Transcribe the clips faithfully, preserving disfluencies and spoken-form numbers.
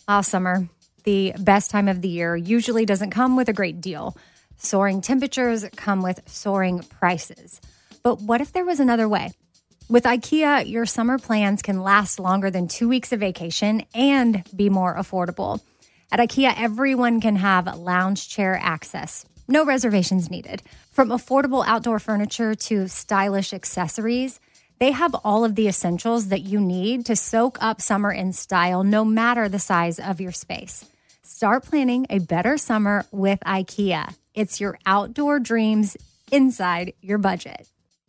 Ah, summer, the best time of the year, usually doesn't come with a great deal. Soaring temperatures come with soaring prices. But what if there was another way? With IKEA, your summer plans can last longer than two weeks of vacation and be more affordable. At IKEA, everyone can have lounge chair access. No reservations needed. From affordable outdoor furniture to stylish accessories, they have all of the essentials that you need to soak up summer in style, no matter the size of your space. Start planning a better summer with IKEA. It's your outdoor dreams inside your budget.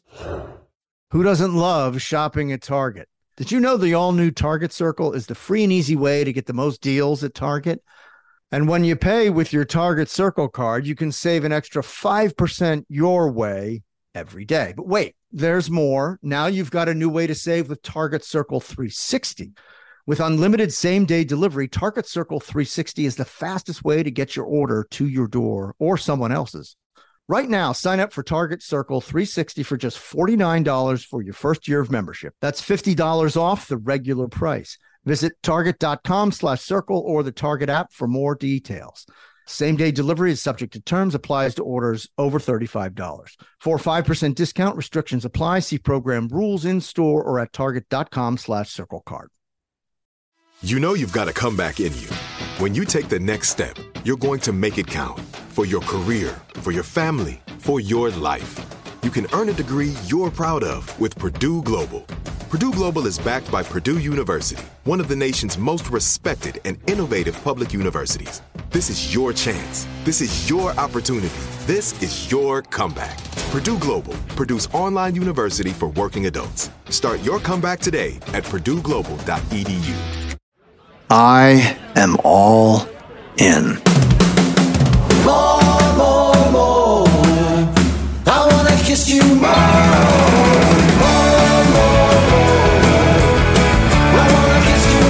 Who doesn't love shopping at Target? Did you know the all-new Target Circle is the free and easy way to get the most deals at Target? And when you pay with your Target Circle card, you can save an extra five percent your way every day. But wait, there's more. Now you've got a new way to save with Target Circle three sixty. With unlimited same-day delivery, Target Circle three sixty is the fastest way to get your order to your door or someone else's. Right now, sign up for Target Circle three sixty for just forty-nine dollars for your first year of membership. That's fifty dollars off the regular price. Visit target.com slash circle or the Target app for more details. Same-day delivery is subject to terms, applies to orders over thirty-five dollars. For a five percent discount, restrictions apply. See program rules in store or at target.com slash circle card. You know you've got a comeback in you. When you take the next step, you're going to make it count. For your career, for your family, for your life. You can earn a degree you're proud of with Purdue Global. Purdue Global is backed by Purdue University, one of the nation's most respected and innovative public universities. This is your chance. This is your opportunity. This is your comeback. Purdue Global, Purdue's online university for working adults. Start your comeback today at purdue global dot e d u. I am all in. More, more, more. I wanna kiss you more. More, more, more. I wanna kiss you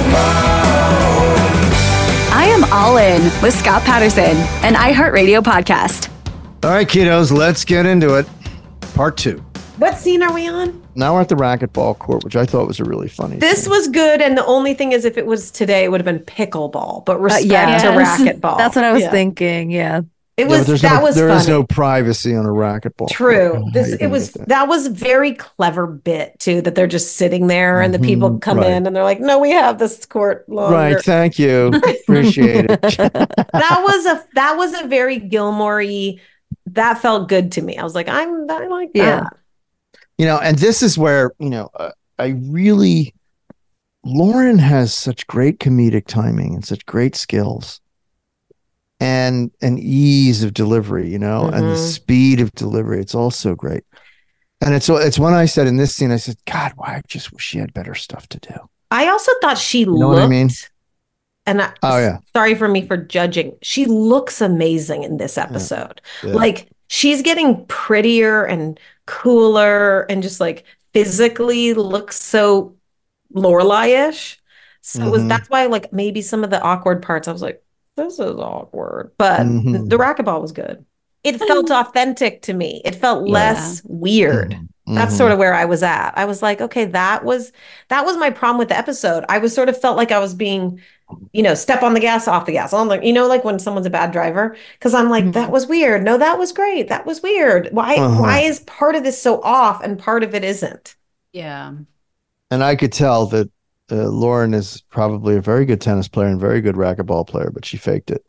more. I am all in with Scott Patterson, an iHeartRadio podcast. All right, kiddos, let's get into it. Part two. What scene are we on? Now we're at the racquetball court, which I thought was a really funny This scene. was good, and the only thing is if it was today, it would have been pickleball, but respect Uh, yeah. to racquetball. That's what I was Yeah. thinking, yeah. It Yeah, was, there's that no, was there funny. is no privacy on a racquetball True. court. How This you it gonna was get that? that was a very clever bit too, that they're just sitting there and the people Mhm, come right. in and they're like, no, we have this court longer. Right, thank you. Appreciate it. That was a that was a very Gilmore-y, that felt good to me. I was like, I'm I like that. Yeah. You know, and this is where, you know, uh, I really, Lauren has such great comedic timing and such great skills and an ease of delivery, you know, and the Mhm. speed of delivery. It's all so great. And it's, it's when I said in this scene, I said, God, why I just wish she had better stuff to do. I also thought she know looked what I mean? and I, Oh, yeah. sorry for me for judging. She looks amazing in this episode. Yeah. Like she's getting prettier and cooler and just like physically looks so Lorelai-ish. So it was Mhm. that's why like maybe some of the awkward parts I was like, this is awkward. But Mhm. the racquetball was good. It felt authentic to me. It felt Yeah. less weird. That's Mhm. sort of where I was at. I was like, okay, that was that was my problem with the episode. I was sort of felt like I was being, you know, step on the gas, off the gas. On the, you know, like when someone's a bad driver, because I'm like, Mhm. that was weird. No, that was great. That was weird. Why Uh-huh. why is part of this so off and part of it isn't? Yeah. And I could tell that uh, Lauren is probably a very good tennis player and very good racquetball player, but she faked it.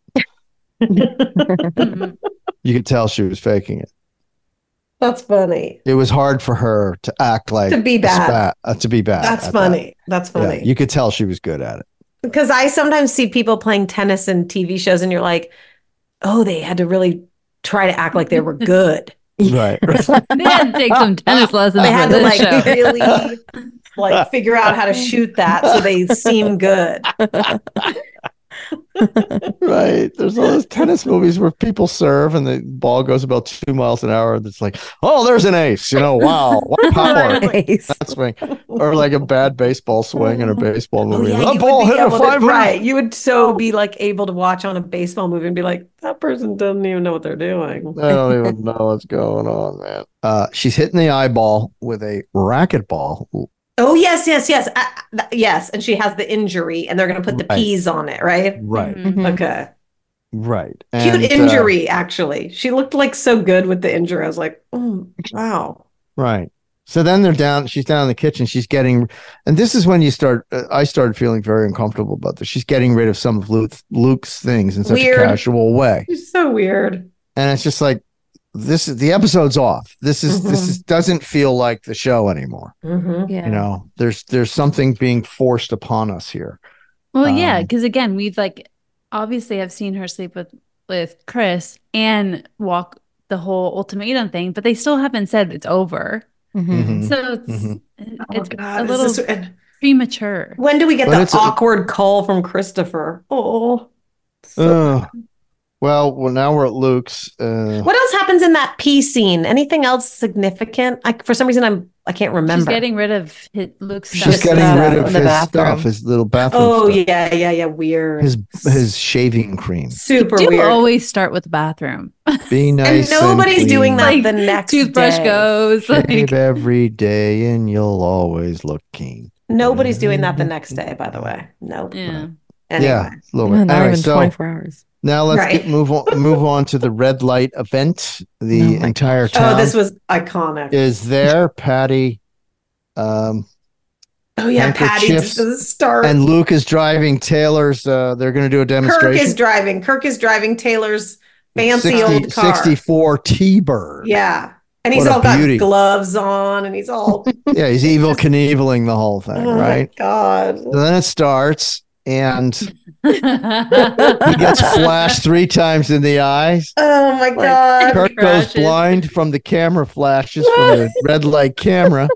You could tell she was faking it. That's funny. It was hard for her to act like To be a bad. spat- uh, to be bad. That's at funny. That's that. Yeah, funny. you could tell she was good at it. Because I sometimes see people playing tennis in T V shows and you're like, oh, they had to really try to act like they were good. Right. They had to take some tennis lessons They for had to this like show. really like figure out how to shoot that so they seem good. Right. There's all those tennis movies where people serve and the ball goes about two miles an hour. And it's like, oh, there's an ace. You know, wow, what power. Nice. That swing. Or like a bad baseball swing in a baseball Oh, movie. yeah, that you ball would be hit a able to, five right. You would so be like able to watch on a baseball movie and be like, that person doesn't even know what they're doing. I don't even know what's going on, man. Uh, she's hitting the eyeball with a racquetball, Oh, yes, yes, yes. Uh, th- yes. And she has the injury and they're going to put the Right. peas on it, right? Right. Mhm. Okay. Right. Cute And, uh, injury, actually. She looked like so good with the injury. I was like, oh, wow. right. So then they're down. She's down in the kitchen. She's getting, and this is when you start. Uh, I started feeling very uncomfortable about this. She's getting rid of some of Luke's, Luke's things in such Weird. a casual way, She's so weird. and it's just like this is the episode's off. This is this Mhm. is doesn't feel like the show anymore. Mhm. Yeah. You know, there's there's something being forced upon us here. Well, yeah, Um, because again, we've like obviously I've seen her sleep with with Chris and walk the whole ultimatum thing, but they still haven't said it's over. Mhm. Mhm. So it's Mhm. it's Oh, God. a Is little this- and premature. when do we get But the it's a- awkward call from Christopher? Oh. So- Ugh. well, well, now we're at Luke's. Uh, What else happens in that pea scene? Anything else significant? I, for some reason, I'm I can't remember. She's getting rid of his, Luke's she's stuff. getting stuff rid in of the his bathroom. stuff, his little bathroom oh stuff, yeah, yeah, yeah. Weird. his his shaving cream. Super You weird. always start with the bathroom. Be and nice. nobody's and doing that clean. Like, the next Toothbrush day. goes. Shave Like, every day, and you'll always look keen. Nobody's doing that the next day. By the way, nope. yeah. Anyway. Yeah, a little Yeah, bit. not Anyway, even so twenty-four hours. now let's Right. get move on move on to the red light event. The Oh my entire town Oh, this was iconic. is there. Patty, um, oh yeah, Patty handkerchiefs, just doesn't start. and Luke is driving Taylor's. Uh, they're going to do a Kirk demonstration. is driving. Kirk is driving Taylor's fancy 60 old car. sixty-four T-Bird. Yeah. And he's What a all got beauty. gloves on and he's all Yeah, he's evil Knieveling the whole thing, oh right? my God. So then it starts, and he He gets flashed three times in the eyes. Oh my God. Kirk goes crashes. blind from the camera flashes from the red light camera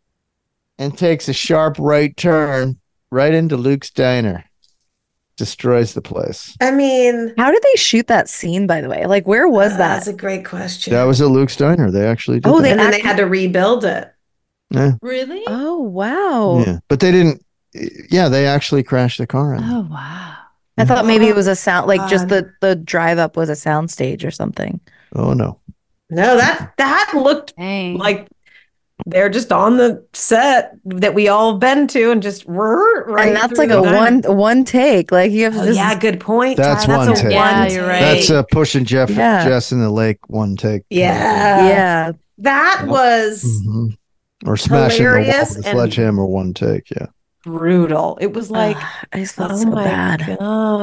and takes a sharp right turn right into Luke's diner. Destroys the place. I mean, How did they shoot that scene, by the way? Like, where was uh, that? that's a great question. That was at Luke's diner. They actually did Oh, that. they and then they act- had to rebuild it. Yeah, Really? Oh, wow. yeah. But they didn't. Yeah, they actually crashed the car in. Oh, wow. I thought maybe it was a sound, like just God. the, the drive up was a sound stage or something. Oh no. No, that that looked Dang. like they're just on the set that we all been to and just whir right and that's through like the a diner. one one take. Like you have to Oh, just, yeah, good point. That's Ty. one a take. Yeah, one you're take. right. That's uh, pushing Jeff Yeah. Jess in the lake one take. Yeah. yeah. That was Mhm. Or smashing the wall Hilarious with a and- sledgehammer one take. Yeah. brutal. It was like, Ugh, I just felt oh so my bad.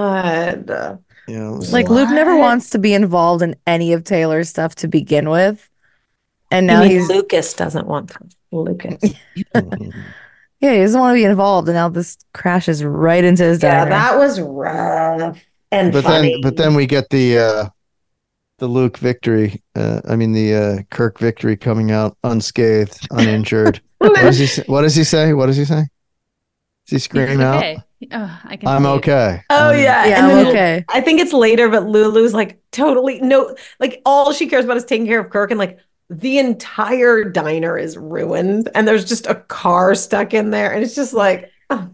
God. Yeah. it was- Like Luke never What? wants to be involved in any of Taylor's stuff to begin with. And now You mean he's Lucas doesn't want to. Lucas. Mhm. yeah, he doesn't want to be involved, and now this crashes right into his Yeah, diner. that was rough and but funny. then but then we get the uh the Luke victory. Uh, I mean the uh Kirk victory coming out unscathed, uninjured. What does he say? What does he say? What does he say? Does he scream He's out? okay. Oh, I can I'm see it. okay. Oh I'm- yeah, yeah, and I'm then okay. I think it's later, but Lulu's like totally no, like all she cares about is taking care of Kirk, and like the entire diner is ruined, and there's just a car stuck in there, and it's just like oh.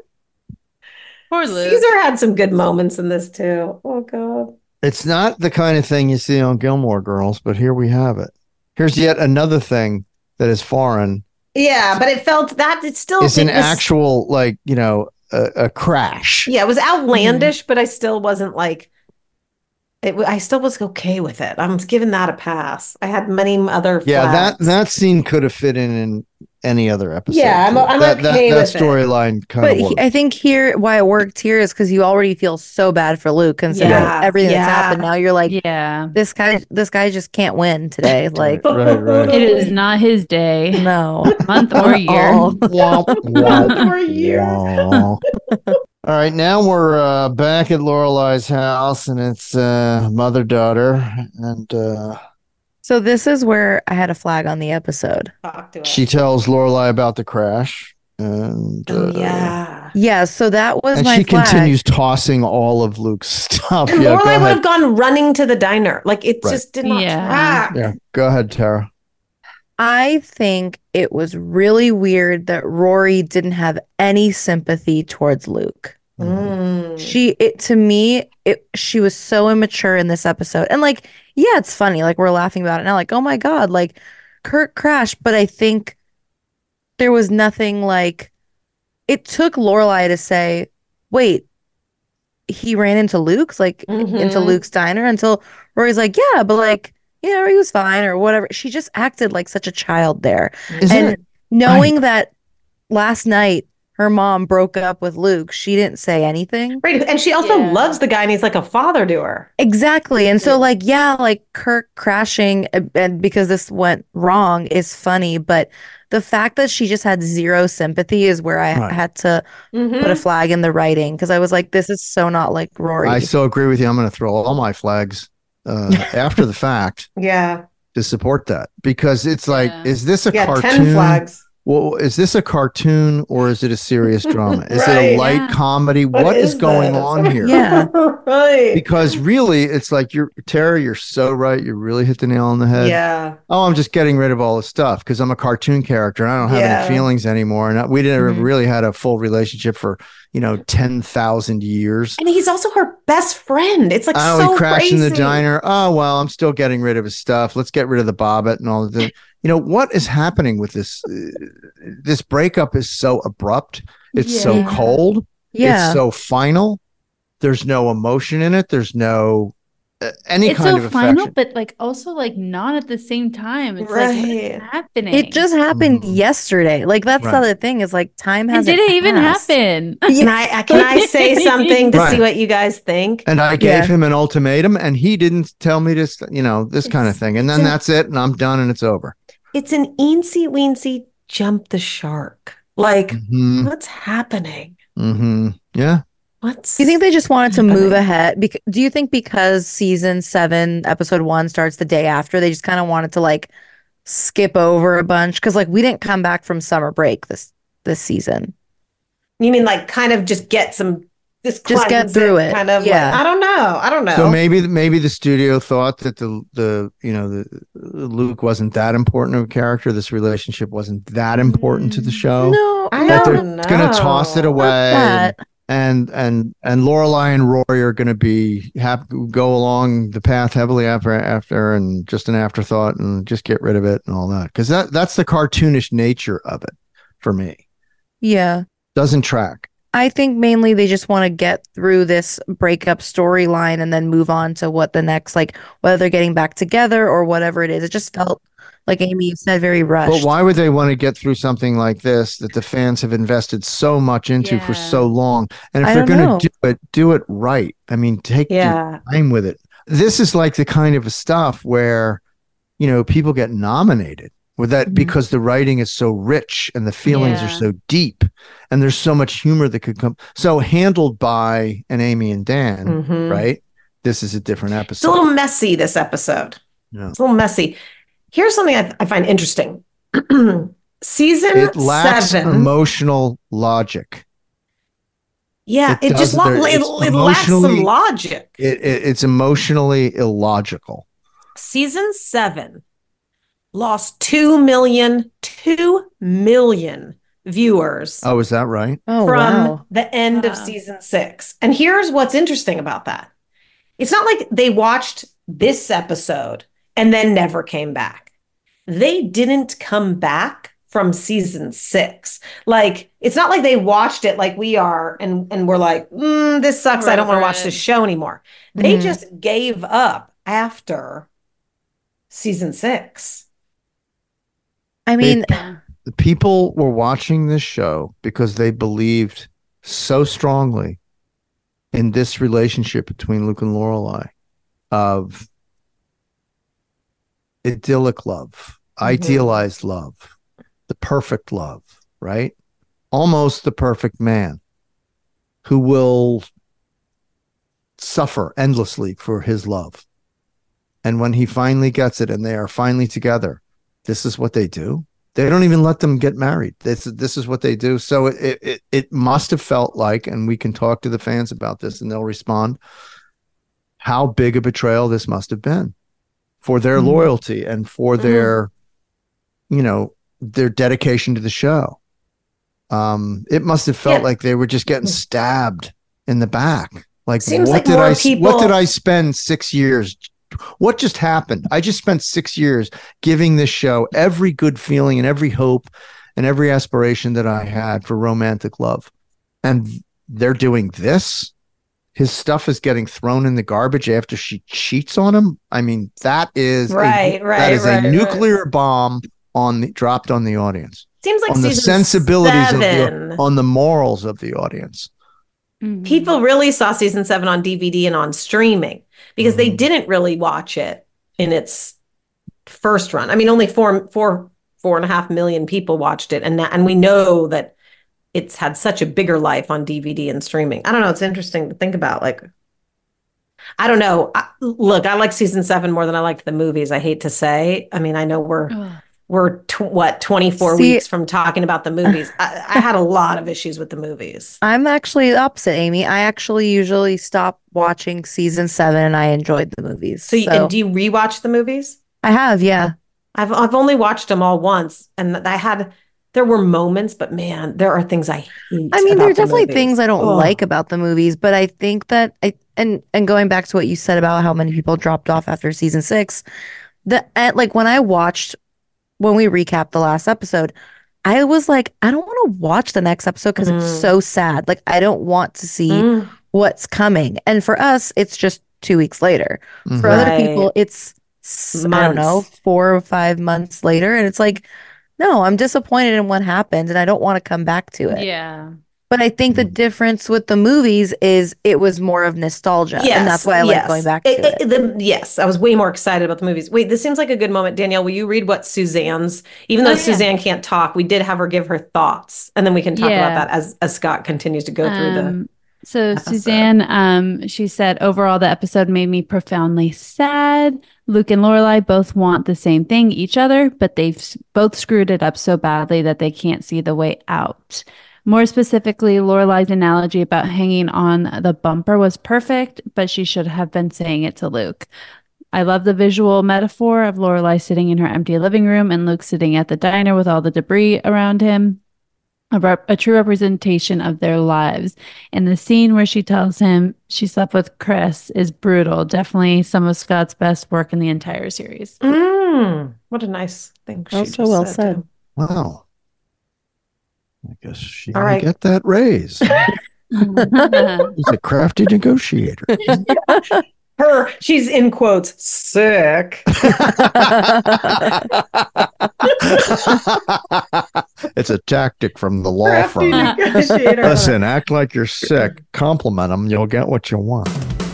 Poor Luke. Caesar had some good moments in this too. Oh God. It's not the kind of thing you see on Gilmore Girls, but here we have it. Here's yet another thing that is foreign. Yeah, but it felt that it still It's it an was- actual, like, you know, a, a crash. Yeah, it was outlandish, but I still wasn't like it. w- I still was okay with it. I'm giving that a pass. I had many other Yeah, that flags. that scene could have fit in in any other episode. Yeah, I'm- too. I'm that, okay that, with that it. storyline kind But of he, worked. I think here why it worked here is because you already feel so bad for Luke considering Yeah, everything yeah. that's happened. Now you're like, Yeah. this guy, this guy just can't win today. Like, right, right. It is not his day, no, month, or Not year. all. Womp, womp, For a year. womp. All right, now we're uh, back at Lorelai's house, and it's uh, mother daughter, and uh, So this is where I had a flag on the episode. Talk to us. she tells Lorelai about the crash, and Oh uh, yeah. Yeah, so that was and my she flag. continues tossing all of Luke's stuff. And Yeah, go Lorelai would ahead. have gone running to the diner. Like it Right. just did not Yeah. track. Yeah, go ahead, Tara. I think it was really weird that Rory didn't have any sympathy towards Luke. Mm. She it to me it she was so immature in this episode. And like, yeah, it's funny. Like we're laughing about it now, like, oh my God, like Kurt crashed. But I think there was nothing like, it took Lorelai to say, wait, he ran into Luke's, like Mhm. into Luke's diner, until Rory's like, yeah, but like, you know, he was fine or whatever. She just acted like such a child there. Isn't and it- knowing that last night her mom broke up with Luke, she didn't say anything. Right. And she also Yeah. loves the guy and he's like a father to her. Exactly. And so like, yeah, like Kirk crashing uh, and because this went wrong is funny, but the fact that she just had zero sympathy is where I Right. had to Mhm. put a flag in the writing, because I was like, this is so not like Rory. I so agree with you. I'm going to throw all my flags uh, after the fact Yeah. to support that, because it's like, Yeah. is this a Yeah. cartoon? ten flags. Well, is this a cartoon or is it a serious drama? Is it Right. a light Yeah. comedy? what is, going this? on here? Yeah. Right. Because really, it's like you're Tara, you're so right. You really hit the nail on the head. Yeah. Oh, I'm just getting rid of all the stuff because I'm a cartoon character and I don't have Yeah. any feelings anymore. And I- we never Mhm. really had a full relationship for, you know, ten thousand years. And he's also her best friend. It's like Oh, so he crashed crazy. in the diner. Oh, well, I'm still getting rid of his stuff. Let's get rid of the bobbit and all of the. You know, what is happening with this? Uh, this breakup is so abrupt. It's so Yeah. cold. Yeah. It's so final. There's no emotion in it. There's no uh, any It's kind so of final, affection. but like also like not at the same time. It's like what Right. is happening? It just happened Mhm. yesterday. Like that's the Right. other thing, is like time and hasn't did it even passed. happen? Can I can I say something to Right. see what you guys think? And I gave Yeah. him an ultimatum, and he didn't tell me this. You know, this kind of It's- thing. And it's then an- that's it, and I'm done, and it's over. It's an eensy weensy jump the shark. Like, hmm what's happening? hmm Yeah. What's Do you think they just wanted to move happening? ahead? Bec- do you think because season seven, episode one starts the day after, they just kind of wanted to like skip over a bunch? Because like we didn't come back from summer break this this season. You mean like kind of just get some just Just get cleanse through it. Kind of Yeah. like, I don't know. I don't know. So maybe maybe the studio thought that the the you know the Luke wasn't that important of a character. This relationship wasn't that important to the show. No, I That no, they're don't going to toss it know. away. that. and and and Lorelai and Rory are going to be have go along the path heavily after after and just an afterthought and just get rid of it and all that, because that that's the cartoonish nature of it for me. Yeah. Doesn't track. I think mainly they just want to get through this breakup storyline and then move on to what the next, like whether they're getting back together or whatever it is. It just felt like Amy said, very rushed. But why would they want to get through something like this that the fans have invested so much into for Yeah. so long? And if I they're don't going know. to do it, do it right. I mean, take your Yeah. time with it. This is like the kind of stuff where, you know, people get nominated with that Mhm. because the writing is so rich and the feelings are Yeah. so deep and there's so much humor that could come. So handled by an Amy and Dan, Mhm. right? This is a different It's a episode. little messy, this episode. Yeah. It's a little messy. Here's something I, I find interesting. Season It lacks seven. emotional logic. yeah, it it, just doesn't- lo- there- it, it's it lacks some emotionally- logic. It, it, it's emotionally illogical. Season seven lost two million, two million viewers Oh, is that right? oh, from wow. the end of Wow. season six. And here's what's interesting about that. It's not like they watched this episode and then never came back. They didn't come back from season six. Like, it's not like they watched it like we are and, and we're like, mm, this sucks. I don't want to Over watch it. this show anymore. They Mhm. just gave up after season six. I mean, The people were watching this show because they believed so strongly in this relationship between Luke and Lorelai of idyllic love, idealized love, the perfect love, right? Almost the perfect man who will suffer endlessly for his love. And when he finally gets it and they are finally together, this is what they do. They don't even let them get married. This, this is what they do. So it, it, it must have felt like, and we can talk to the fans about this and they'll respond, how big a betrayal this must have been for their Mhm. loyalty and for Mhm. their, you know, their dedication to the show. Um, it must have felt Yeah. like they were just getting stabbed in the back. Like, Seems what like did more I, s- people- what did I spend six years? What just happened? I just spent six years giving this show every good feeling and every hope and every aspiration that I had for romantic love. And they're doing this. His stuff is getting thrown in the garbage after she cheats on him. I mean, that is right, a, right, that is right, a nuclear right. bomb on the dropped on the audience. Seems like on the season sensibilities seven. of the, on the morals of the audience. People really saw season seven on D V D and on streaming because mm-hmm. they didn't really watch it in its first run. I mean, only four, four, four and a half million people watched it, and and we know that it's had such a bigger life on D V D and streaming. I don't know. It's interesting to think about. Like, I don't know. I, look, I like season seven more than I liked the movies. I hate to say. I mean, I know we're. Ugh. We're tw- what twenty-four See, weeks from talking about the movies. I, I had a lot of issues with the movies. I'm actually the opposite, Amy. I actually usually stop watching season seven, and I enjoyed the movies. So, so. And do you rewatch the movies? I have, yeah. I've I've only watched them all once, and I had there were moments, but man, there are things I hate. I mean, there are the definitely movies. things I don't Ugh. like about the movies, but I think that I and and going back to what you said about how many people dropped off after season six, the like when I watched. When we recapped the last episode, I was like, I don't want to watch the next episode because mm. it's so sad. Like, I don't want to see mm. what's coming. And for us, it's just two weeks later. Mm-hmm. For other right. people, it's, months. I don't know, four or five months later. And it's like, no, I'm disappointed in what happened and I don't want to come back to it. Yeah. But I think the difference with the movies is it was more of nostalgia. Yes, and that's why I yes. like going back to it, it. it. The, yes, I was way more excited about the movies. Wait, this seems like a good moment. Danielle, will you read what Suzanne's, even though oh, yeah. Suzanne can't talk, we did have her give her thoughts. And then we can talk yeah. about that as, as Scott continues to go through um, the So episode. Suzanne, um, she said, overall, the episode made me profoundly sad. Luke and Lorelai both want the same thing, each other, but they've both screwed it up so badly that they can't see the way out. More specifically, Lorelai's analogy about hanging on the bumper was perfect, but she should have been saying it to Luke. I love the visual metaphor of Lorelai sitting in her empty living room and Luke sitting at the diner with all the debris around him. A, rep- a true representation of their lives. And the scene where she tells him she slept with Chris is brutal. Definitely some of Scott's best work in the entire series. Mm, what a nice thing. She Also just well said. said. Wow. I guess she All might right. get that raise. She's a crafty negotiator. Her, she's in quotes, sick. It's a tactic from the law Crafty firm. negotiator. Listen, act like you're sick. Compliment them. You'll get what you want.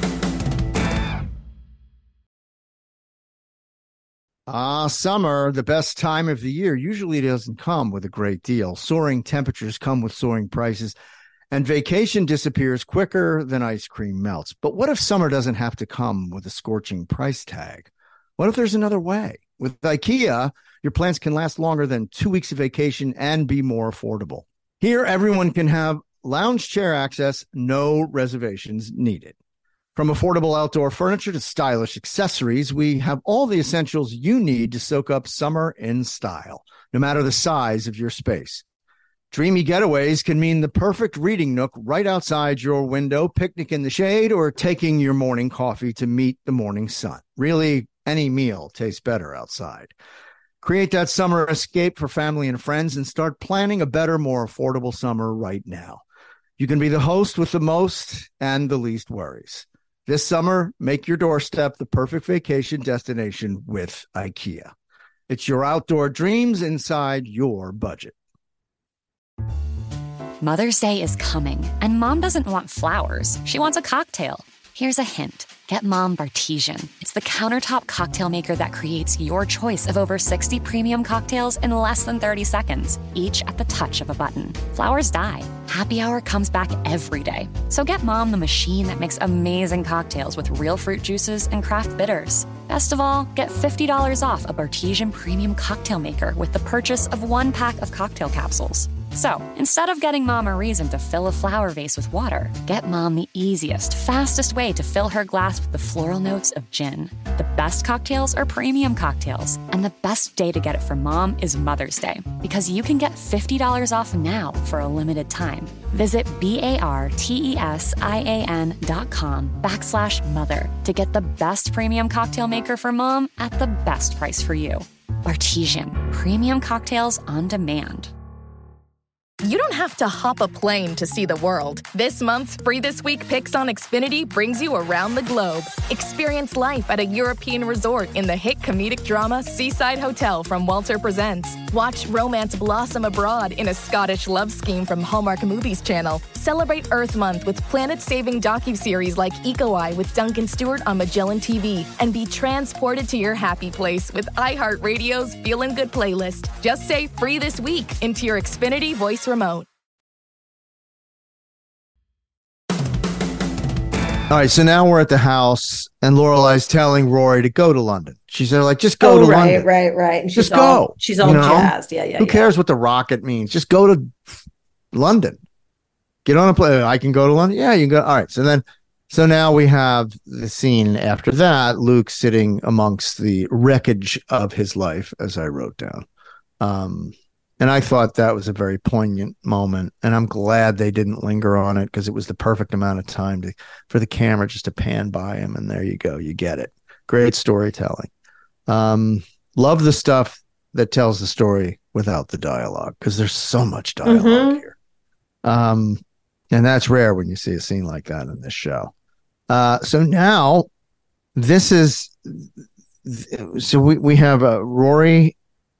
Ah, summer, the best time of the year, usually doesn't come with a great deal. Soaring temperatures come with soaring prices, and vacation disappears quicker than ice cream melts. But what if summer doesn't have to come with a scorching price tag? What if there's another way? With IKEA, your plans can last longer than two weeks of vacation and be more affordable. Here, everyone can have lounge chair access, no reservations needed. From affordable outdoor furniture to stylish accessories, we have all the essentials you need to soak up summer in style, no matter the size of your space. Dreamy getaways can mean the perfect reading nook right outside your window, picnic in the shade, or taking your morning coffee to meet the morning sun. Really, any meal tastes better outside. Create that summer escape for family and friends and start planning a better, more affordable summer right now. You can be the host with the most and the least worries. This summer, make your doorstep the perfect vacation destination with IKEA. It's your outdoor dreams inside your budget. Mother's Day is coming, and Mom doesn't want flowers. She wants a cocktail. Here's a hint. Get Mom Bartesian. It's the countertop cocktail maker that creates your choice of over sixty premium cocktails in less than thirty seconds, each at the touch of a button. Flowers die. Happy hour comes back every day. So get Mom the machine that makes amazing cocktails with real fruit juices and craft bitters. Best of all, get fifty dollars off a Bartesian premium cocktail maker with the purchase of one pack of cocktail capsules. So, instead of getting Mom a reason to fill a flower vase with water, get Mom the easiest, fastest way to fill her glass with the floral notes of gin. The best cocktails are premium cocktails, and the best day to get it for Mom is Mother's Day, because you can get fifty dollars off now for a limited time. Visit B-A-R-T-E-S-I-A-N dot com backslash mother to get the best premium cocktail maker for Mom at the best price for you. Bartesian, premium cocktails on demand. You don't have to hop a plane to see the world. This month's Free This Week Picks on Xfinity brings you around the globe. Experience life at a European resort in the hit comedic drama Seaside Hotel from Walter Presents. Watch romance blossom abroad in a Scottish love scheme from Hallmark Movies Channel. Celebrate Earth Month with planet-saving docuseries like Eco Eye with Duncan Stewart on Magellan T V. And be transported to your happy place with iHeartRadio's Feelin' Good playlist. Just say Free This Week into your Xfinity voice remote. All right, so now we're at the house, and Lorelai's telling Rory to go to London. She's there like, just go oh, to right, London. Right, right, And she's just all, go. She's all you know? jazzed. Yeah, yeah. Who yeah. cares what the rocket means? Just go to London. Get on a plane. I can go to London. Yeah, you can go. All right. So then, so now we have the scene after that. Luke sitting amongst the wreckage of his life, as I wrote down. Um, and I thought that was a very poignant moment, and I'm glad they didn't linger on it because it was the perfect amount of time to for the camera just to pan by him, and there you go, you get it. Great storytelling. Um, love the stuff that tells the story without the dialogue because there's so much dialogue Mm-hmm. here, um, and that's rare when you see a scene like that in this show. Uh, so now this is so we we have uh, Rory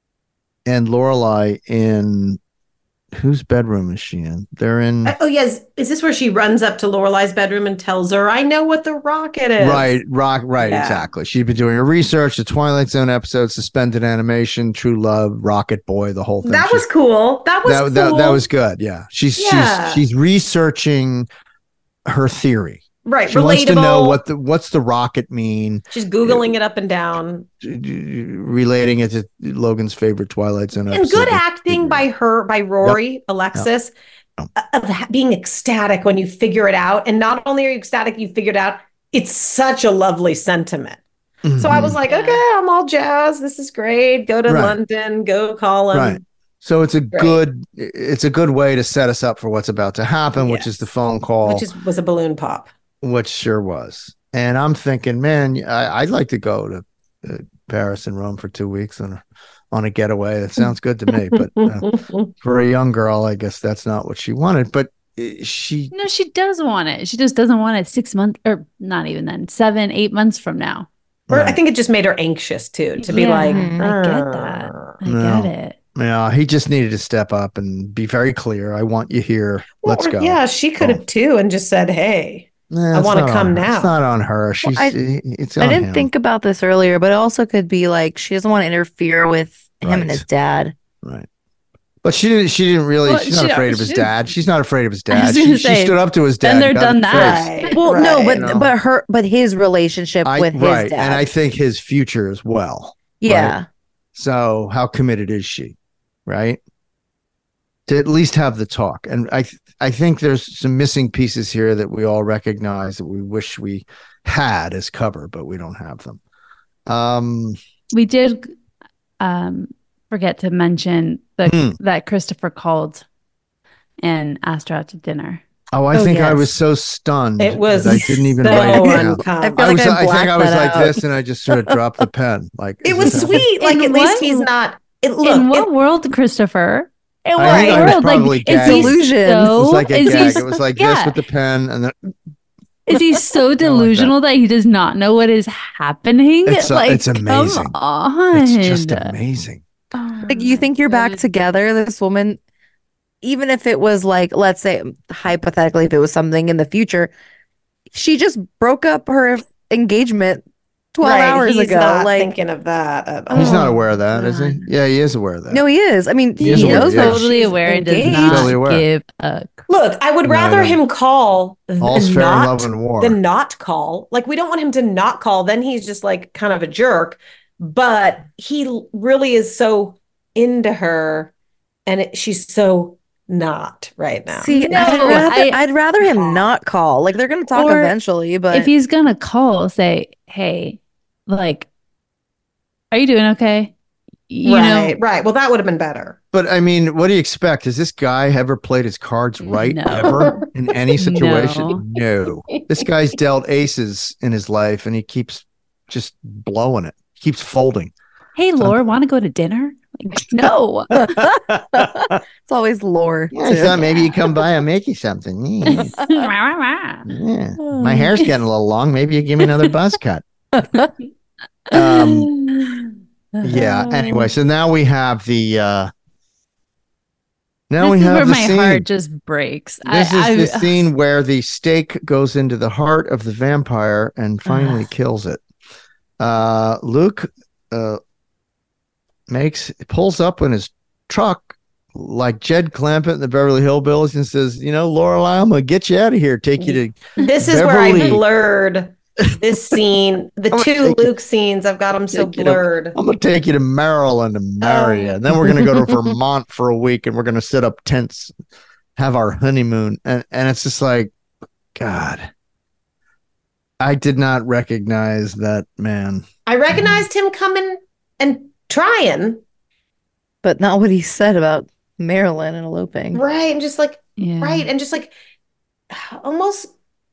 and Lorelai in whose bedroom is she in? They're in Oh yes, is this where she runs up to Lorelai's bedroom and tells her, "I know what the rocket is"? right, rock, right, Yeah. exactly. She'd been doing her research, the Twilight Zone episode, suspended animation, True Love, Rocket Boy, the whole thing. That She- was cool. That was that, cool. that that was good. Yeah, she's Yeah. she's she's researching her theory. right. She Relatable. wants to know what the what's the rocket mean. She's googling it up and down. Relating it to Logan's favorite Twilight Zone And episode. good acting by her, by Rory, Alexis, Yep. uh, of ha- being ecstatic when you figure it out. And not only are you ecstatic, you figured out it's such a lovely sentiment. So I was Mhm. like, okay, I'm all jazzed. This is great. Go to Right. London. Go call him. Right. So it's a Great. good it's a good way to set us up for what's about to happen, which is the phone call, Which is was a balloon pop. which sure was. And I'm thinking, man, I, I'd like to go to uh, Paris and Rome for two weeks on a, on a getaway. That sounds good to me. But uh, for a young girl, I guess that's not what she wanted. But uh, she, No, she does want it. She just doesn't want it six months or not even then, seven, eight months from now. Or I Right. think it just made her anxious too, to be Yeah, like, I get that. I No. get it. yeah, he just needed to step up and be very clear. I want you here. Let's Or- go. Yeah, she could have too, and just said, "Hey, Nah, I it's wanna not come on her. now." It's not on her. She's I- it's I on didn't him. think about this earlier, but it also could be like she doesn't want to interfere with him Right. and his dad. Right. But she didn't. She didn't really. Well, she's not she- afraid of his she- dad. She's not afraid of his I was dad. gonna She, she say, stood up to his dad. then they're and got done in the face. that. Right, Well, no, right. but No. but her but his relationship I, with his right, dad. and I think his future as well. yeah. So how committed is she? Right. To at least have the talk, and I th- I think there's some missing pieces here that we all recognize that we wish we had as cover, but we don't have them. Um. We did um, forget to mention the, Hmm. that Christopher called and asked her out to dinner. Oh, I Oh, think I yes. was so stunned It was that I didn't even so write it down. uncomfortable. I feel I like was. I I, think blacked I was that like out. this, and I just sort of dropped the pen. Like It is was this- sweet. Like In at least what- he's not. It, In look, what it- world, Christopher? In I what think I was world? probably Like, is gagged. he Delusion. It so? was like a is he gag. s- It was like yeah. this with the pen, and then Is he so delusional that. he does not know what is happening? It's, uh, like, it's amazing. Come on. it's just amazing. Oh Like you my think you're back God. together, this woman, even if it was like, let's say hypothetically, if it was something in the future, she just broke up her engagement twelve right, hours he's ago. not Like, thinking of that at all. He's not Oh, aware of that, is he? God. Yeah, he is aware of that. no, he is. I mean, He he, is aware, knows yeah. that Totally she's aware and does engaged. not Totally aware. give a Look, I would No, I rather don't. him call All's than fair in not, love and war. than not call. Like we don't want him to not call. Then he's just like kind of a jerk. But he l- really is so into her, and it, she's so not right now. See, No, I'd, rather, I- I'd rather him not call. Like they're gonna talk Or eventually, but if he's gonna call, say, "Hey, like, are you doing okay?" You right, know, right. Well, that would have been better. But I mean, what do you expect? Has this guy ever played his cards right No. ever in any situation? No. This guy's dealt aces in his life, and he keeps just blowing it. Keeps folding. hey, Laura, want to go to dinner? Like, no. It's always lore. Yeah, I thought maybe you come by, I'll make you something. Yeah. Yeah. My hair's getting a little long. Maybe you give me another buzz cut. Um, yeah. Anyway, so now we have the. Uh, now this we is have where the my scene. heart just breaks. This I, is the I, scene where the stake goes into the heart of the vampire and finally kills it. Uh, Luke uh, makes pulls up in his truck like Jed Clampett in the Beverly Hillbillies and says, "You know, Lorelai, I'm gonna get you out of here. Take you to This is Beverly. where I blurred this scene. The two Luke scenes, I've got them so blurred. To, I'm gonna take you to Maryland and marry you. And then we're gonna go to Vermont for a week and we're gonna set up tents, have our honeymoon." And and it's just like, God. I did not recognize that man. I recognized him coming and trying. But not what he said about Marilyn and eloping. Right. And just like, yeah. right. And just like almost,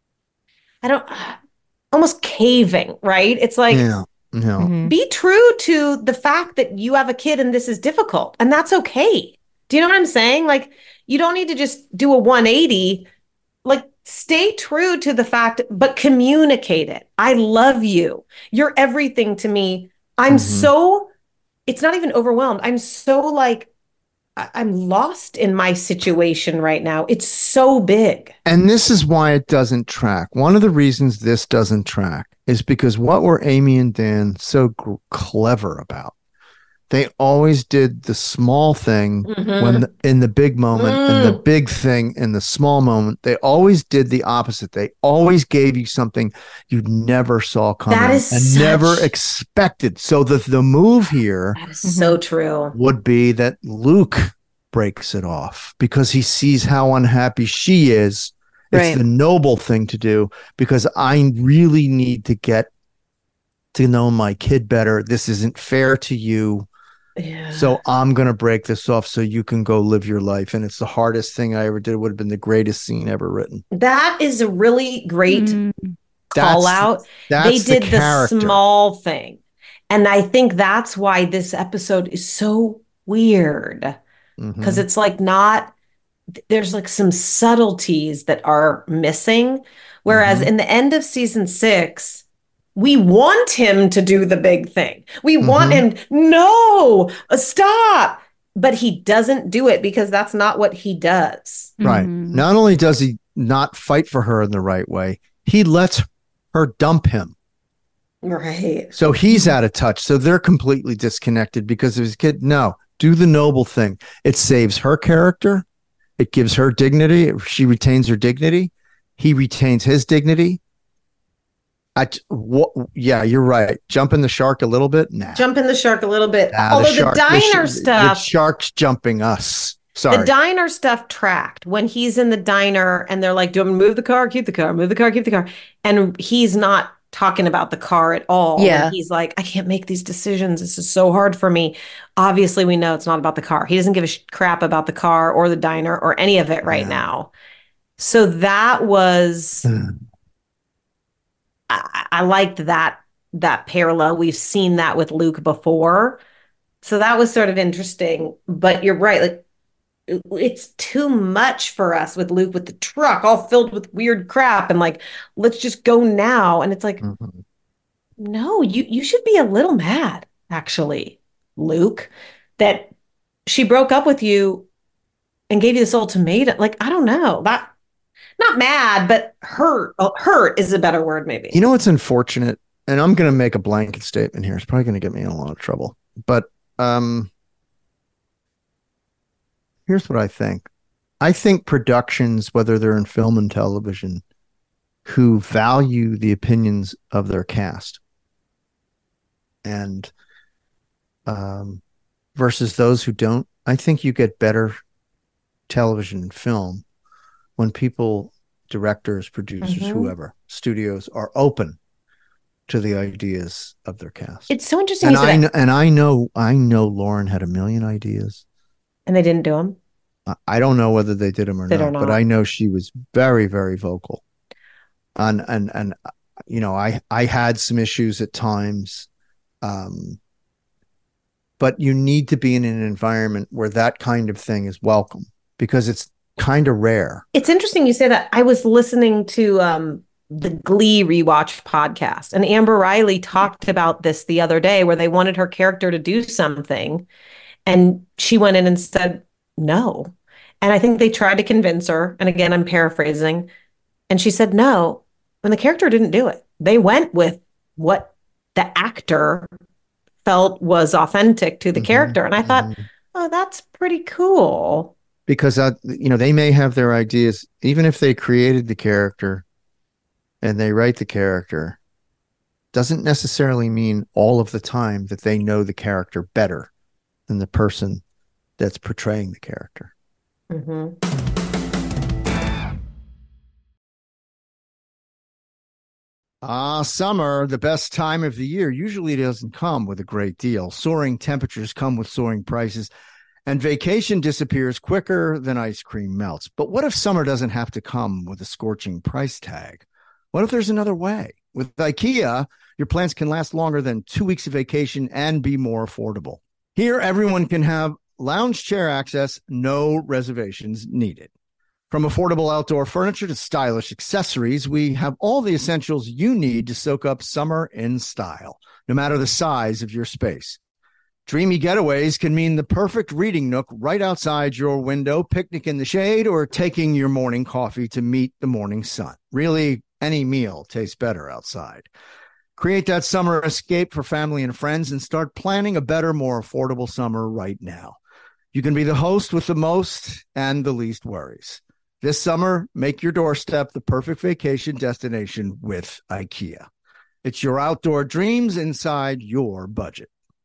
I don't, almost caving, right? It's like, yeah. No. Mm-hmm. be true to the fact that you have a kid and this is difficult. And that's okay. Do you know what I'm saying? Like, you don't need to just do a one eighty. Like, stay true to the fact, but communicate it. I love you. You're everything to me. I'm mm-hmm. so, it's not even overwhelmed. I'm so like, I'm lost in my situation right now. It's so big. And this is why it doesn't track. One of the reasons this doesn't track is because what were Amy and Dan so g- clever about? They always did the small thing mm-hmm. when the, in the big moment mm. and the big thing in the small moment. They always did the opposite. They always gave you something you never saw coming that is and such... never expected. So the, the move here that is so true. Would be that Luke breaks it off because he sees how unhappy she is. It's right. the noble thing to do because I really need to get to know my kid better. This isn't fair to you. Yeah. So I'm going to break this off so you can go live your life. And it's the hardest thing I ever did. It would have been the greatest scene ever written. That is a really great mm. call that's, out. That's they did the, the small thing. And I think that's why this episode is so weird. Because mm-hmm. it's like not, there's like some subtleties that are missing. Whereas mm-hmm. in the end of season six, we want him to do the big thing. We mm-hmm. want him, no, stop. But he doesn't do it because that's not what he does. Right. Mm-hmm. Not only does he not fight for her in the right way, he lets her dump him. Right. So he's out of touch. So they're completely disconnected because of his kid. No, do the noble thing. It saves her character. It gives her dignity. She retains her dignity. He retains his dignity. I, what, yeah, you're right. Jump in the shark a little bit. Nah. Jump in the shark a little bit. Nah, Although the, shark, the diner the, stuff, the shark's jumping us. Sorry. The diner stuff tracked when he's in the diner and they're like, "Do you want me to move the car? Keep the car. Move the car. Keep the car." And he's not talking about the car at all. Yeah, and he's like, "I can't make these decisions. This is so hard for me." Obviously, we know it's not about the car. He doesn't give a sh- crap about the car or the diner or any of it right yeah. now. So that was. I, I liked that that parallel. We've seen that with Luke before. So that was sort of interesting. But you're right. Like, it's too much for us with Luke with the truck all filled with weird crap. And like, let's just go now. And it's like, mm-hmm. no, you, you should be a little mad, actually, Luke, that she broke up with you and gave you this ultimatum. Like, I don't know. That Not mad, but hurt. Hurt is a better word, maybe. You know what's unfortunate? And I'm going to make a blanket statement here. It's probably going to get me in a lot of trouble. But um, here's what I think. I think productions, whether they're in film and television, who value the opinions of their cast and um, versus those who don't, I think you get better television and film when people, directors, producers, mm-hmm. whoever, studios are open to the ideas of their cast. It's so interesting. And I know, and I know, I know Lauren had a million ideas. And they didn't do them? I don't know whether they did them or not, but I know she was very, very vocal. And, and, and, you know, I, I had some issues at times. Um, but you need to be in an environment where that kind of thing is welcome because it's kind of rare. It's interesting you say that. I was listening to um, the Glee rewatch podcast, and Amber Riley talked about this the other day where they wanted her character to do something, and she went in and said no. And I think they tried to convince her. And again, I'm paraphrasing. And she said no. And the character didn't do it. They went with what the actor felt was authentic to the mm-hmm. character. And I thought, mm-hmm. oh, that's pretty cool. Because, uh, you know, they may have their ideas, even if they created the character and they write the character, doesn't necessarily mean all of the time that they know the character better than the person that's portraying the character. Mm-hmm. Ah, summer, the best time of the year, usually doesn't come with a great deal. Soaring temperatures come with soaring prices, and vacation disappears quicker than ice cream melts. But what if summer doesn't have to come with a scorching price tag? What if there's another way? With IKEA, your plans can last longer than two weeks of vacation and be more affordable. Here, everyone can have lounge chair access, no reservations needed. From affordable outdoor furniture to stylish accessories, we have all the essentials you need to soak up summer in style, no matter the size of your space. Dreamy getaways can mean the perfect reading nook right outside your window, picnic in the shade, or taking your morning coffee to meet the morning sun. Really, any meal tastes better outside. Create that summer escape for family and friends and start planning a better, more affordable summer right now. You can be the host with the most and the least worries. This summer, make your doorstep the perfect vacation destination with IKEA. It's your outdoor dreams inside your budget.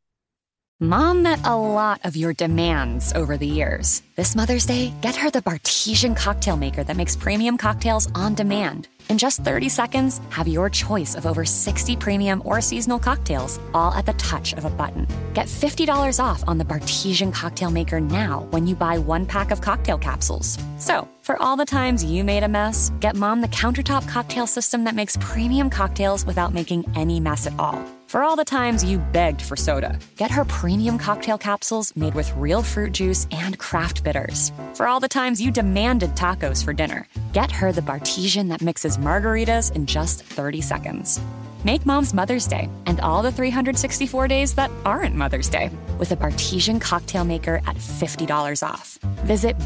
Mom met a lot of your demands over the years. This Mother's Day, get her the Bartesian cocktail maker that makes premium cocktails on demand. In just thirty seconds, have your choice of over sixty premium or seasonal cocktails, all at the touch of a button. Get fifty dollars off on the Bartesian cocktail maker now when you buy one pack of cocktail capsules. So, for all the times you made a mess, get Mom the countertop cocktail system that makes premium cocktails without making any mess at all. For all the times you begged for soda, get her premium cocktail capsules made with real fruit juice and craft bitters. For all the times you demanded tacos for dinner, get her the Bartesian that mixes margaritas in just thirty seconds. Make Mom's Mother's Day and all the three hundred sixty-four days that aren't Mother's Day with a Bartesian cocktail maker at fifty dollars off. Visit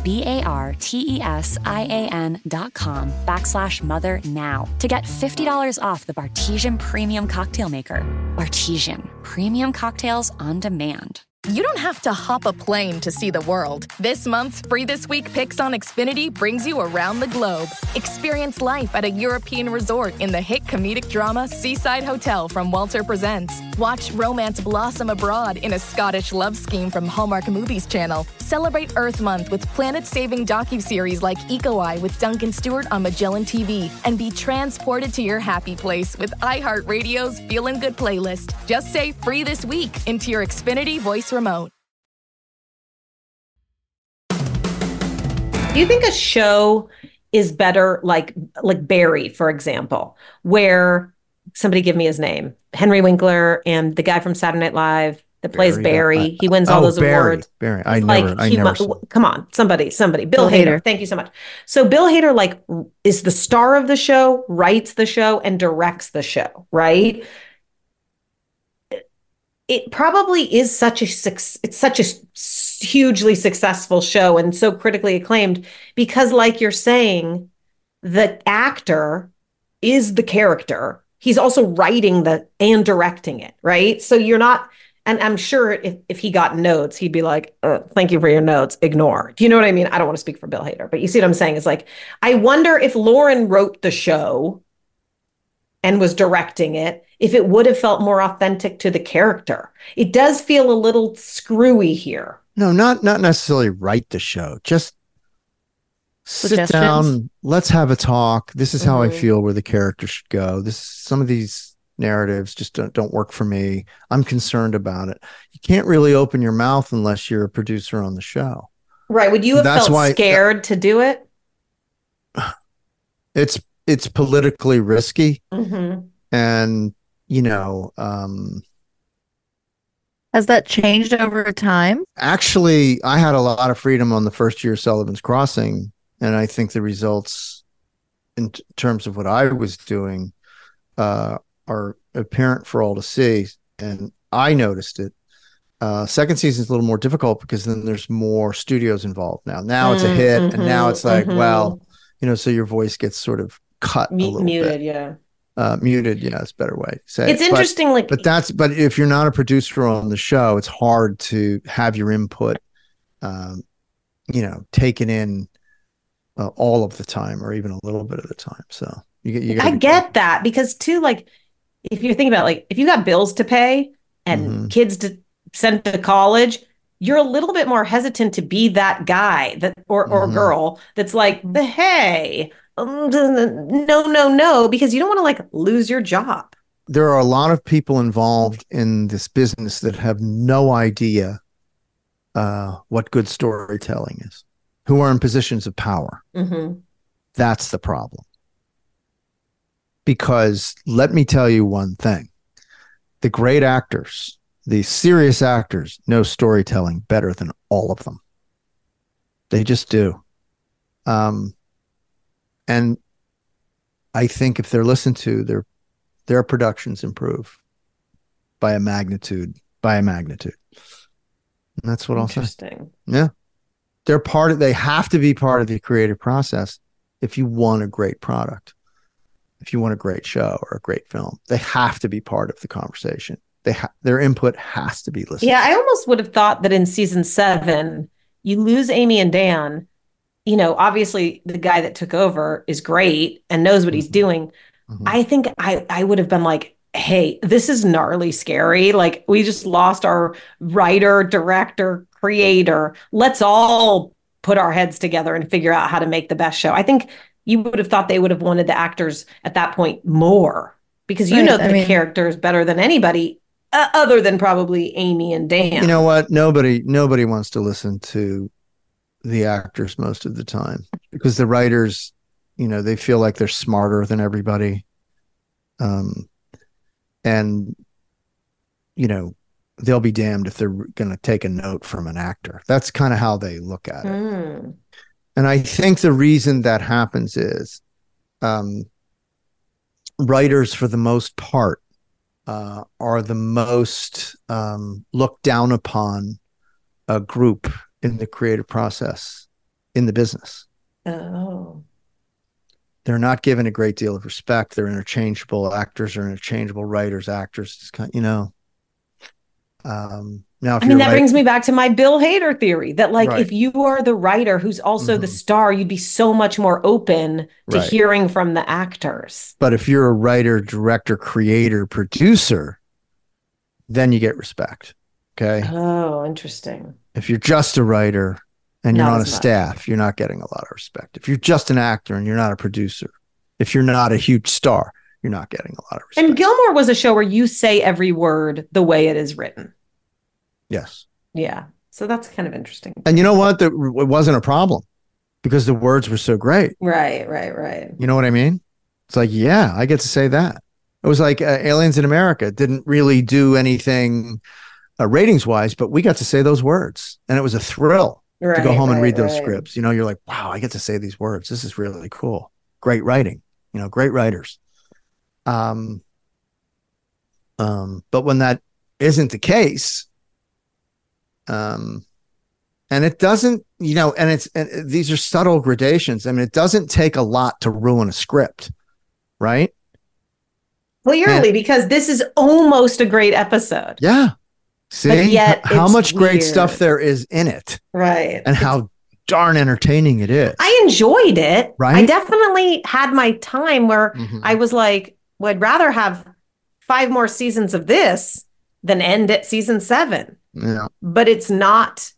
B-A-R-T-E-S-I-A-N dot com backslash mother now to get fifty dollars off the Bartesian Premium Cocktail Maker. Bartesian, premium cocktails on demand. You don't have to hop a plane to see the world. This month's Free This Week Picks on Xfinity brings you around the globe. Experience life at a European resort in the hit comedic drama Seaside Hotel from Walter Presents. Watch romance blossom abroad in a Scottish love scheme from Hallmark Movies Channel. Celebrate Earth Month with planet-saving docuseries like Eco Eye with Duncan Stewart on Magellan T V. And be transported to your happy place with iHeartRadio's Feelin' Good playlist. Just say Free This Week into your Xfinity voice remote. Do you think a show is better like like Barry, for example, where somebody give me his name, Henry Winkler and the guy from Saturday Night Live that plays Barry, Barry. He wins all oh, those Barry, awards. Barry, I like, never, I never. Mu- come on, somebody, somebody. Bill, Bill Hader. Hader. Thank you so much. So Bill Hader, like, is the star of the show, writes the show, and directs the show, right? It probably is such a it's such a hugely successful show and so critically acclaimed because, like you're saying, the actor is the character. He's also writing the and directing it, right? So you're not, and I'm sure if, if he got notes, he'd be like, uh, thank you for your notes, ignore. Do you know what I mean? I don't want to speak for Bill Hader, but you see what I'm saying? It's like, I wonder if Lauren wrote the show and was directing it, if it would have felt more authentic to the character. It does feel a little screwy here. No, not not necessarily write the show. Just sit down. Let's have a talk. This is how mm-hmm. I feel where the character should go. This some of these narratives just don't, don't work for me. I'm concerned about it. You can't really open your mouth unless you're a producer on the show. Right. Would you have That's felt why, scared to do it? It's it's politically risky. Mm-hmm. And, you know, um, Has that changed over time? Actually, I had a lot of freedom on the first year of Sullivan's Crossing, and I think the results in t- terms of what I was doing uh, are apparent for all to see, and I noticed it. Uh, second season is a little more difficult because then there's more studios involved now. Now it's a hit, mm-hmm, and now it's like, mm-hmm. well, you know, so your voice gets sort of cut M- a little muted, bit. yeah. Uh, muted, yeah, it's a better way to say it's it. interesting, but, like, but that's but if you're not a producer on the show, it's hard to have your input, um, you know, taken in uh, all of the time, or even a little bit of the time. So you, you I get careful. That because too, like, if you're thinking about, like, if you got bills to pay and mm-hmm. kids to send to college, you're a little bit more hesitant to be that guy that or or mm-hmm. girl that's like, the hey. No, no, no, because you don't want to like lose your job. There are a lot of people involved in this business that have no idea uh, what good storytelling is, who are in positions of power. Mm-hmm. That's the problem. Because let me tell you one thing. The great actors, the serious actors, know storytelling better than all of them. They just do. Um, And I think if they're listened to, their their productions improve by a magnitude, by a magnitude. And that's what I'll say. Interesting. Yeah. They're part of, they have to be part of the creative process if you want a great product, if you want a great show or a great film. They have to be part of the conversation. They ha- their input has to be listened. Yeah, I almost would have thought that in season seven, you lose Amy and Dan. You know, obviously the guy that took over is great and knows what mm-hmm. he's doing. Mm-hmm. I think I, I would have been like, hey, this is gnarly scary. Like, we just lost our writer, director, creator. Let's all put our heads together and figure out how to make the best show. I think you would have thought they would have wanted the actors at that point more, because you right. know the I mean, characters better than anybody uh, other than probably Amy and Dan. You know what? Nobody, nobody wants to listen to the actors most of the time, because the writers, you know, they feel like they're smarter than everybody. Um, and, you know, they'll be damned if they're going to take a note from an actor. That's kind of how they look at it. Mm. And I think the reason that happens is um, writers, for the most part, uh, are the most um, looked down upon a group in the creative process in the business. Oh. They're not given a great deal of respect. They're interchangeable. Actors are interchangeable. Writers, actors, it's kind, you know. Um, now, if I mean, that right- brings me back to my Bill Hader theory that, like, right. if you are the writer who's also mm-hmm. the star, you'd be so much more open to right. hearing from the actors. But if you're a writer, director, creator, producer, then you get respect. Okay. Oh, interesting. If you're just a writer and you're Not on a as much. staff, you're not getting a lot of respect. If you're just an actor and you're not a producer, if you're not a huge star, you're not getting a lot of respect. And Gilmore was a show where you say every word the way it is written. Yes. Yeah. So that's kind of interesting. And you know what? The, it wasn't a problem because the words were so great. Right, right, right. You know what I mean? It's like, yeah, I get to say that. It was like uh, Aliens in America didn't really do anything uh, ratings wise, but we got to say those words, and it was a thrill right, to go home right, and read those right. scripts. You know, you're like, wow, I get to say these words. This is really cool. Great writing, you know, great writers. Um, um, but when that isn't the case, um, and it doesn't, you know, and it's, and these are subtle gradations. I mean, it doesn't take a lot to ruin a script, right? Clearly, and, because this is almost a great episode. Yeah. See but yet how much weird. great stuff there is in it. Right. And how darn entertaining it is. I enjoyed it. Right. I definitely had my time where Mhm. I was like, well, I'd rather have five more seasons of this than end at season seven. Yeah. But it's not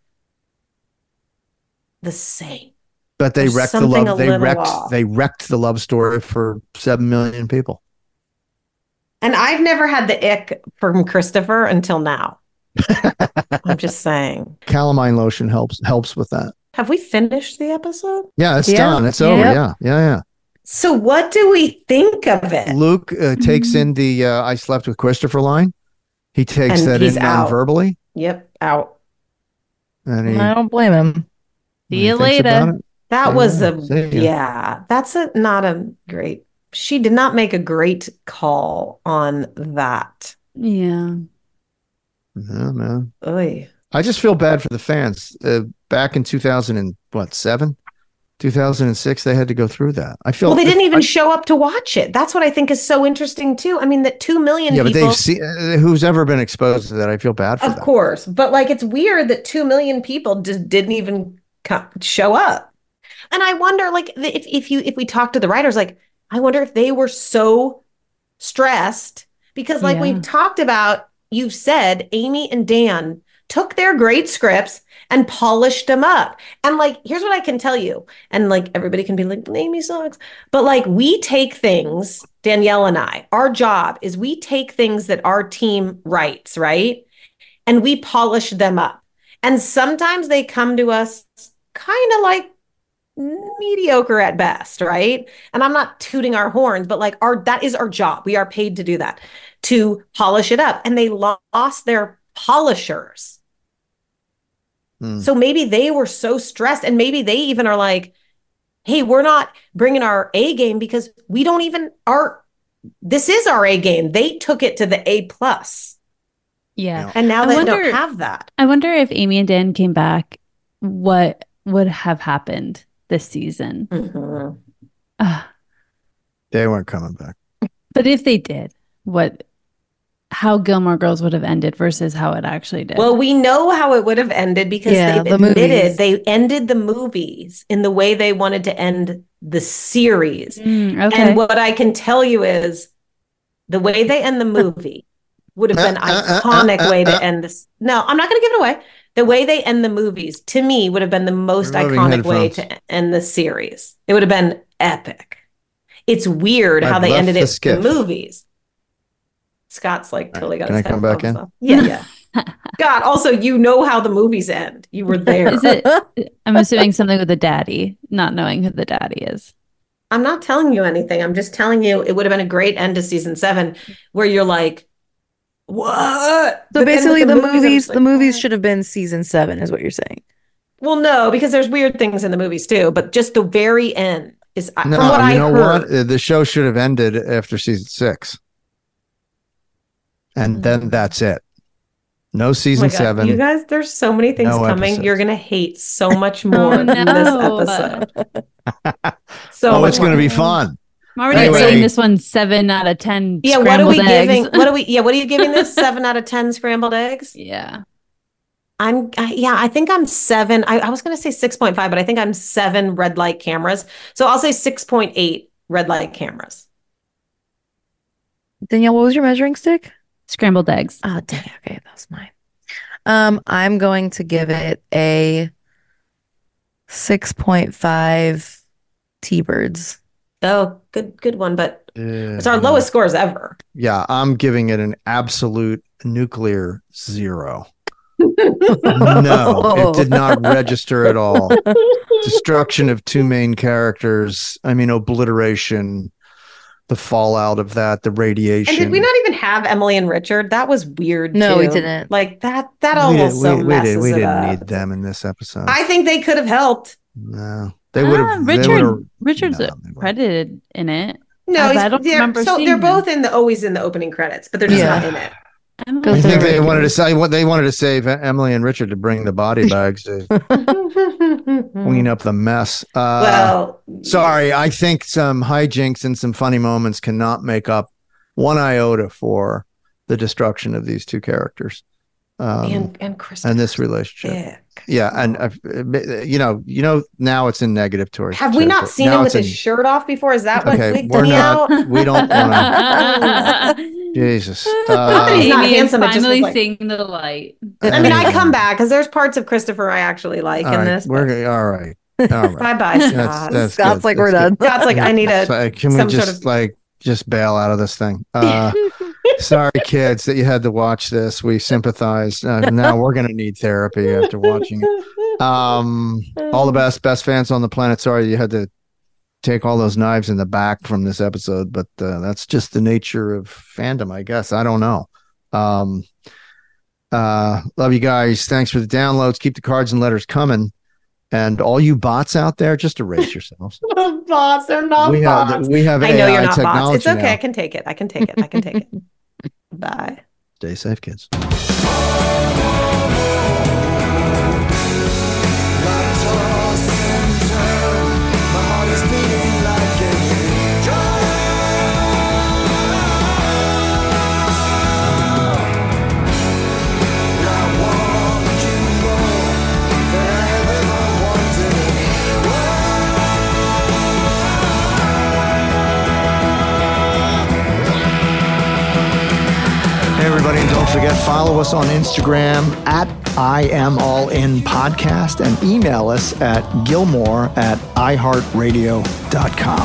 the same. But they There's wrecked the something love. a They little wrecked. off. They wrecked the love story for seven million people. And I've never had the ick from Christopher until now. I'm just saying. Calamine lotion helps helps with that. Have we finished the episode? Yeah, it's Yeah. done. It's over. Yep. Yeah, yeah, yeah. So what do we think of it? Luke uh, takes in the uh, "I slept with Christopher" line. He takes And that he's in out. non-verbally. Yep, out. Any, I don't blame him. See you any thinks about later. it? That Yeah, was a see ya. yeah. That's a not a great. She did not make a great call on that. Yeah. Yeah, man. Oy. I just feel bad for the fans. Uh, back in two thousand and what seven, two thousand six, they had to go through that. I feel Well, they didn't even I, show up to watch it. That's what I think is so interesting too. I mean, that two million yeah, but people. they've seen uh, who's ever been exposed to that. I feel bad for Of them. course, but like it's weird that two million people just didn't even co- show up. And I wonder, like, if if you if we talk to the writers, like, I wonder if they were so stressed because, like Yeah. we've talked about, you've said Amy and Dan took their great scripts and polished them up. And like, here's what I can tell you, and like everybody can be like, Amy sucks, but like we take things, Danielle and I, our job is we take things that our team writes, right? And we polish them up. And sometimes they come to us kind of like mediocre at best, right? And I'm not tooting our horns, but like our that is our job. We are paid to do that, to polish it up. And they lost their polishers. Hmm. So maybe they were so stressed, and maybe they even are like, hey, we're not bringing our A game because we don't even our this is our A game. They took it to the A plus. Yeah. And now I they wonder- don't have that. I wonder if Amy and Dan came back, what would have happened this season? Mhm. Ah, They weren't coming back. but if they did, what, how Gilmore Girls would have ended versus how it actually did. Well, we know how it would have ended because Yeah, they've the admitted movies. they ended the movies in the way they wanted to end the series. Mm, okay. And what I can tell you is the way they end the movie would have been Uh, uh, uh, iconic uh, way uh. to end this. No, I'm not going to give it away. The way they end the movies, to me, would have been the most Removing iconic way headphones. to end the series. It would have been epic. It's weird how I've they left ended the it in skiff. the movies. Scott's like totally got Can his I come back headphones in? off. Yeah, yeah. God, also, you know how the movies end. You were there. Is it, I'm assuming something with the daddy, not knowing who the daddy is. I'm not telling you anything. I'm just telling you it would have been a great end to season seven where you're like, what? So But then with basically, the, I was movies, like, the movies what? should have been season seven, is what you're saying. Well, no, because there's weird things in the movies too, but just the very end is uh, No, from what you I know heard. what? Uh, The show should have ended after season six. And then that's it. No Oh my season God, seven. you guys, there's so many things No coming. episodes. You're gonna hate so much more Oh, in this no. episode. So Oh, it's much going to be more. fun. I'm already Anyway. rating this one seven out of ten. Yeah, what are we scrambled giving? eggs. What are we? Yeah, what are you giving this? Seven out of ten scrambled eggs. Yeah. I'm, I, yeah, I think I'm seven. I, I was going to say six point five, but I think I'm seven red light cameras. So I'll say six point eight red light cameras. Danielle, what was your measuring stick? Scrambled eggs. Oh, dang. Okay, that was mine. Um, I'm going to give it a six point five T-birds. Oh, good, good one. But Uh, it's our lowest scores ever. Yeah, I'm giving it an absolute nuclear zero. No, it did not register at all. Destruction of two main characters. I mean, obliteration, the fallout of that, the And radiation. did we not even have Emily and Richard? That was weird. No, we too. didn't. Like that. That we, almost did, so we, we, messes did, we it didn't up. need them in this episode. I think they could have helped. No, they would have. Ah, they Richard. would've- Richard's no, they wouldn't. credited in it. No, I- he's- I don't they're, remember so seeing they're him. both in the always in the opening credits, but they're just Yeah. not in it. I'm Go I through think it. they wanted to say what they wanted to save Emily and Richard to bring the body bags to clean up the mess. Uh, Well, sorry, I think some hijinks and some funny moments cannot make up one iota for the destruction of these two characters um, and and Chris and this relationship. Dick. Yeah, and uh, you know, you know, now it's in negative towards. Have we not territory. seen Now him it's with his in- shirt off before? Is that what Okay, wigged we're me not. out? We don't want to. Jesus. Not that Uh, he's not Amy is handsome, it just was finally like- seeing the light. I mean, I come back because there's parts of Christopher I actually like all in right, this. we're all right. All right. Bye bye, That's, Scott. that's Scott's good. like, That's we're good. done. Scott's like, I need a So, can we some just sort of- like just bail out of this thing? Uh, sorry, kids, that you had to watch this. We sympathize. Uh, now we're gonna need therapy after watching it. Um, all the best, best fans on the planet. Sorry you had to take all those knives in the back from this episode, but uh, that's just the nature of fandom, I guess. I don't know. Um, Uh, love you guys. Thanks for the downloads. Keep the cards and letters coming. And all you bots out there, just erase yourselves. Bots, they're not we bots. Have, we have I know A I you're not bots. It's okay. now. I can take it. I can take it. I can take it. Bye. Stay safe, kids. Hey, everybody, and don't forget, follow us on Instagram at I Am All In Podcast and email us at Gilmore at i heart radio dot com.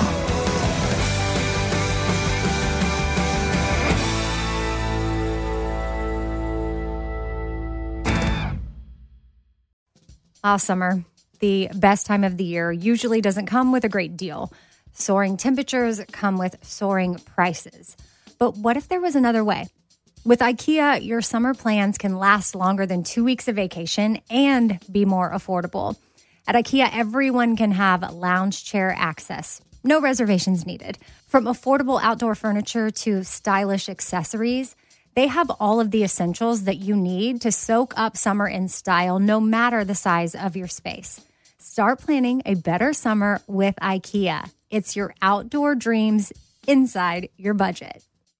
Ah, summer, the best time of the year, usually doesn't come with a great deal. Soaring temperatures come with soaring prices. But what if there was another way? With IKEA, your summer plans can last longer than two weeks of vacation and be more affordable. At IKEA, everyone can have lounge chair access. No reservations needed. From affordable outdoor furniture to stylish accessories, they have all of the essentials that you need to soak up summer in style, no matter the size of your space. Start planning a better summer with IKEA. It's your outdoor dreams inside your budget.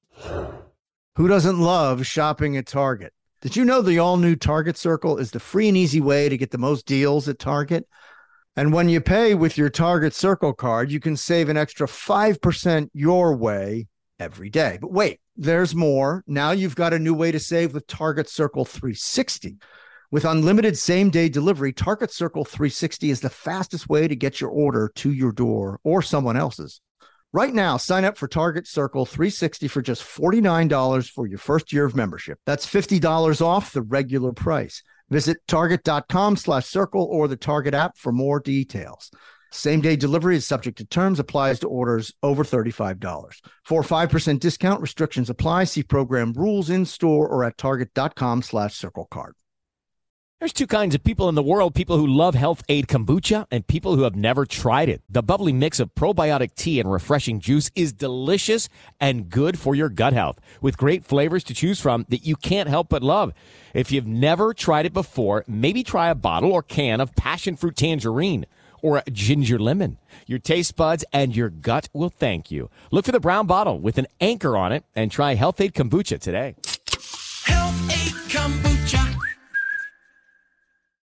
Who doesn't love shopping at Target? Did you know the all-new Target Circle is the free and easy way to get the most deals at Target? And when you pay with your Target Circle card, you can save an extra five percent your way every day. But wait, there's more. Now you've got a new way to save with Target Circle three sixty. With unlimited same-day delivery, Target Circle three sixty is the fastest way to get your order to your door or someone else's. Right now, sign up for Target Circle three sixty for just forty-nine dollars for your first year of membership. That's fifty dollars off the regular price. Visit target.com slash circle or the Target app for more details. Same-day delivery is subject to terms, applies to orders over thirty-five dollars. For a five percent discount, restrictions apply. See program rules in store or at target.com slash circle card. There's two kinds of people in the world, people who love Health Aid Kombucha and people who have never tried it. The bubbly mix of probiotic tea and refreshing juice is delicious and good for your gut health, with great flavors to choose from that you can't help but love. If you've never tried it before, maybe try a bottle or can of passion fruit tangerine or a ginger lemon. Your taste buds and your gut will thank you. Look for the brown bottle with an anchor on it and try Health Aid Kombucha today.